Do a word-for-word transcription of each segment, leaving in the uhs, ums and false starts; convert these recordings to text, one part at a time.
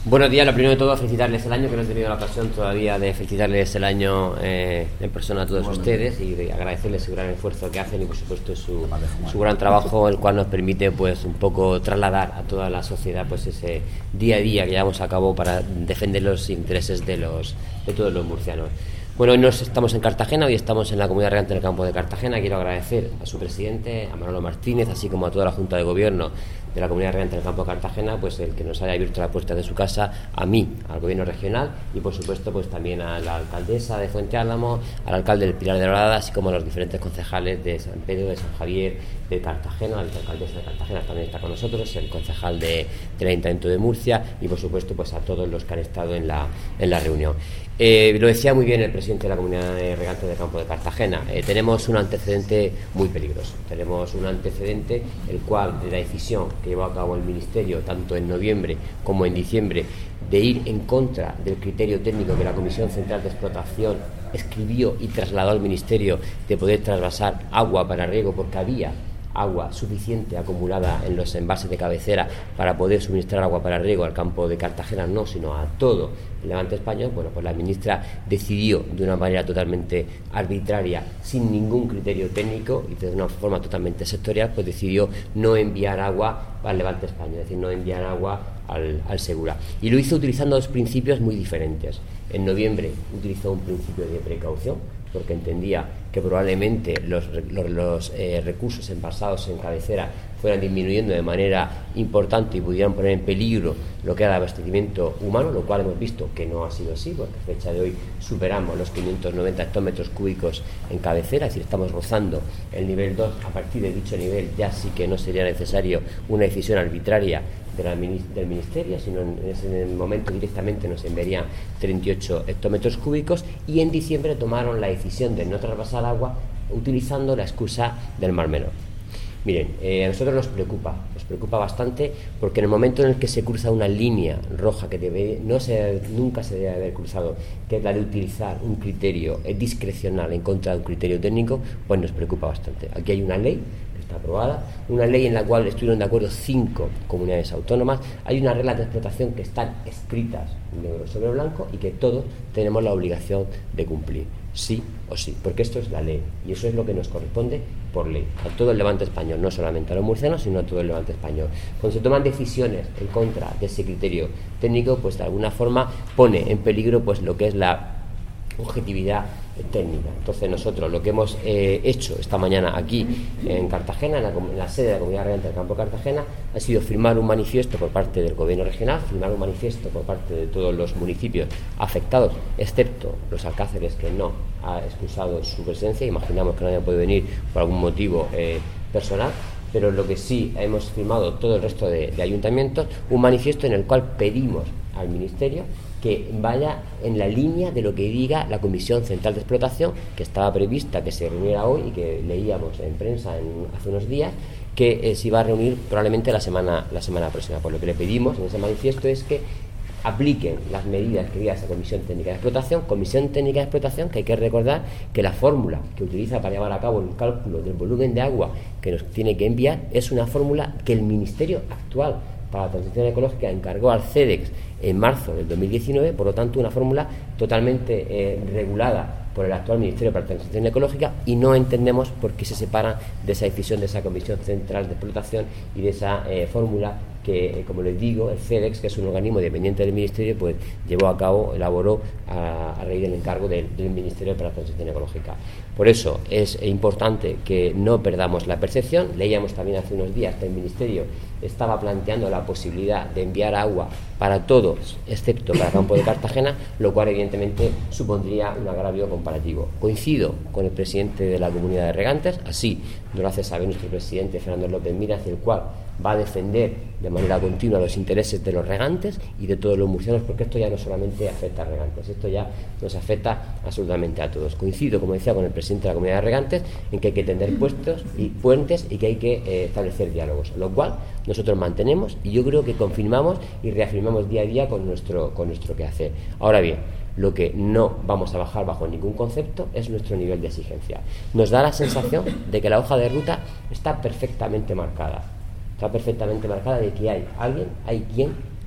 Buenos días, lo primero de todo felicitarles el año, que no he tenido la ocasión todavía de felicitarles el año eh, en persona a todos bueno, ustedes y de agradecerles el gran esfuerzo que hacen y por supuesto su, su gran trabajo, el cual nos permite pues un poco trasladar a toda la sociedad pues ese día a día que llevamos a cabo para defender los intereses de los de todos los murcianos. Bueno, hoy nos estamos en Cartagena, hoy estamos en la Comunidad Regante del Campo de Cartagena. Quiero agradecer a su presidente, a Manolo Martínez, así como a toda la Junta de Gobierno de la Comunidad Regante del Campo de Cartagena, pues el que nos haya abierto las puertas de su casa, a mí, al Gobierno regional y por supuesto pues también a la alcaldesa de Fuente Álamo, al alcalde del Pilar de Dorada, así como a los diferentes concejales de San Pedro, de San Javier, de Cartagena. La alcaldesa de Cartagena también está con nosotros, el concejal de, del Ayuntamiento de Murcia y por supuesto pues a todos los que han estado en la, en la reunión. Eh, lo decía muy bien el presidente de la Comunidad de Regantes del Campo de Cartagena. Eh, tenemos un antecedente muy peligroso. Tenemos un antecedente el cual, de la decisión que llevó a cabo el Ministerio, tanto en noviembre como en diciembre, de ir en contra del criterio técnico que la Comisión Central de Explotación escribió y trasladó al Ministerio, de poder trasvasar agua para riego, porque había agua suficiente acumulada en los embalses de cabecera para poder suministrar agua para riego al campo de Cartagena, no, sino a todo el levante español. Bueno, pues la ministra decidió de una manera totalmente arbitraria, sin ningún criterio técnico y de una forma totalmente sectorial, pues decidió no enviar agua al levante español, es decir, no enviar agua al, al Segura. Y lo hizo utilizando dos principios muy diferentes. En noviembre utilizó un principio de precaución, porque entendía que probablemente los, los, los eh, recursos embalsados en cabecera fueran disminuyendo de manera importante y pudieran poner en peligro lo que era el abastecimiento humano, lo cual hemos visto que no ha sido así, porque a fecha de hoy superamos los quinientos noventa hectómetros cúbicos en cabecera, es decir, estamos rozando el nivel dos. A partir de dicho nivel ya sí que no sería necesario una decisión arbitraria de la, del Ministerio, sino en, en el momento directamente nos enviarían treinta y ocho hectómetros cúbicos, y en diciembre tomaron la decisión de no trasvasar agua utilizando la excusa del Mar Menor. Miren, eh, a nosotros nos preocupa, nos preocupa bastante, porque en el momento en el que se cruza una línea roja que debe, no se, nunca se debe haber cruzado, que es la de utilizar un criterio eh, discrecional en contra de un criterio técnico, pues nos preocupa bastante. Aquí hay una ley aprobada, una ley en la cual estuvieron de acuerdo cinco comunidades autónomas, hay unas reglas de explotación que están escritas negro sobre blanco y que todos tenemos la obligación de cumplir, sí o sí, porque esto es la ley y eso es lo que nos corresponde por ley, a todo el levante español, no solamente a los murcianos, sino a todo el levante español. Cuando se toman decisiones en contra de ese criterio técnico, pues de alguna forma pone en peligro pues lo que es la objetividad técnica. Entonces nosotros lo que hemos eh, hecho esta mañana aquí en Cartagena, en la, en la sede de la Comunidad Regante del Campo de Cartagena, ha sido firmar un manifiesto por parte del Gobierno regional, firmar un manifiesto por parte de todos los municipios afectados, excepto los Alcáceres, que no ha excusado su presencia, imaginamos que no hayan podido venir por algún motivo eh, personal, pero lo que sí hemos firmado todo el resto de, de ayuntamientos, un manifiesto en el cual pedimos al Ministerio que vaya en la línea de lo que diga la Comisión Central de Explotación, que estaba prevista que se reuniera hoy y que leíamos en prensa en, hace unos días, que eh, se iba a reunir probablemente la semana, la semana próxima. Por lo que le pedimos en ese manifiesto es que apliquen las medidas que diga esa Comisión Técnica de Explotación, Comisión Técnica de Explotación, que hay que recordar que la fórmula que utiliza para llevar a cabo el cálculo del volumen de agua que nos tiene que enviar es una fórmula que el Ministerio actual para la Transición Ecológica encargó al CEDEX en marzo del dos mil diecinueve, por lo tanto una fórmula totalmente eh, regulada por el actual Ministerio para la Transición Ecológica, y no entendemos por qué se separan de esa decisión de esa Comisión Central de Explotación y de esa eh, fórmula que, eh, como les digo, el CEDEX, que es un organismo dependiente del Ministerio, pues llevó a cabo, elaboró a, a raíz del encargo del, del Ministerio para la Transición Ecológica. Por eso es importante que no perdamos la percepción. Leíamos también hace unos días que el Ministerio estaba planteando la posibilidad de enviar agua para todos, excepto para el campo de Cartagena, lo cual evidentemente supondría un agravio comparativo. Coincido con el presidente de la Comunidad de Regantes, así nos lo hace saber nuestro presidente Fernando López Miras, el cual va a defender de manera continua los intereses de los regantes y de todos los murcianos, porque esto ya no solamente afecta a regantes, esto ya nos afecta absolutamente a todos. Coincido, como decía, con el presidente de la Comunidad de Regantes en que hay que tender puestos y puentes y que hay que eh, establecer diálogos, lo cual nosotros mantenemos y yo creo que confirmamos y reafirmamos día a día con nuestro, con nuestro quehacer. Ahora bien, lo que no vamos a bajar bajo ningún concepto es nuestro nivel de exigencia. Nos da la sensación de que la hoja de ruta está perfectamente marcada, está perfectamente marcada de que hay alguien, hay quien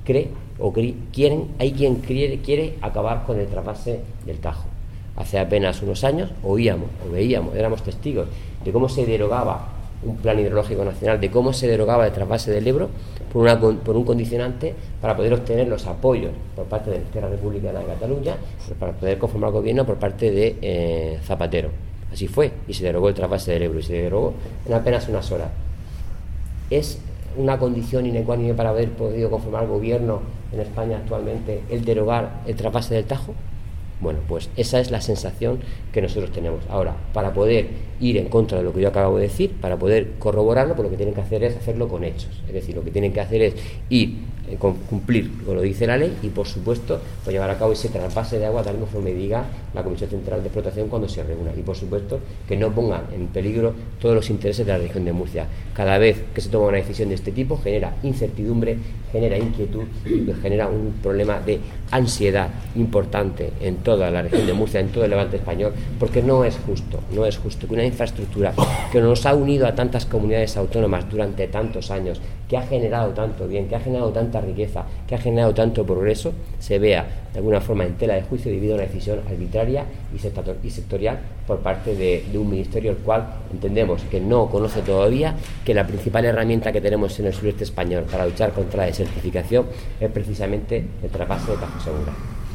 cree o cri, quieren, hay quien quiere, quiere acabar con el trasvase del Tajo. Hace apenas unos años oíamos o veíamos, éramos testigos de cómo se derogaba un plan hidrológico nacional, de cómo se derogaba el trasvase del Ebro por, una, por un condicionante para poder obtener los apoyos por parte de la Esquerra Republicana de Cataluña, para poder conformar gobierno por parte de eh, Zapatero. Así fue, y se derogó el trasvase del Ebro, y se derogó en apenas unas horas. ¿Es una condición inecuánime para haber podido conformar gobierno en España actualmente el derogar el trasvase del Tajo? Bueno, pues esa es la sensación que nosotros tenemos. Ahora, para poder ir en contra de lo que yo acabo de decir, para poder corroborarlo, pues lo que tienen que hacer es hacerlo con hechos. Es decir, lo que tienen que hacer es ir, eh, con, cumplir con lo que dice la ley y, por supuesto, pues llevar a cabo ese trasvase de agua tal como me diga la Comisión Central de Explotación cuando se reúna. Y, por supuesto, que no pongan en peligro todos los intereses de la región de Murcia. Cada vez que se toma una decisión de este tipo genera incertidumbre, genera inquietud y genera un problema de ansiedad importante en toda la región de Murcia, en todo el Levante español, porque no es justo, no es justo que una infraestructura que nos ha unido a tantas comunidades autónomas durante tantos años, que ha generado tanto bien, que ha generado tanta riqueza, que ha generado tanto progreso, se vea de alguna forma en tela de juicio debido a una decisión arbitraria y sectorial por parte de, de un ministerio el cual entendemos que no conoce todavía que la principal herramienta que tenemos en el sureste español para luchar contra la desertificación es precisamente el trasvase de Tajo Segura.